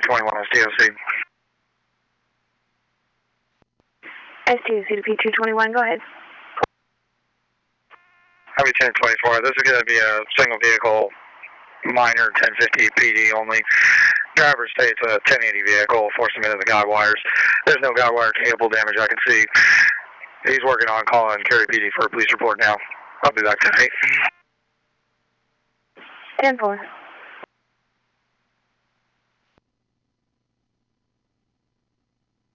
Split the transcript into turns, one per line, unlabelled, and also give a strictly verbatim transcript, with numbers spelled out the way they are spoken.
twenty-one S T O C.
S T O C to P two twenty-one, go ahead.
Heavy ten twenty-four, this is going to be a single vehicle, minor ten fifty P D only. Driver states a ten eighty vehicle, force him into the guide wires. There's no guide wire cable damage I can see. He's working on calling Cary P D for a police report now. I'll be back tonight.
ten four.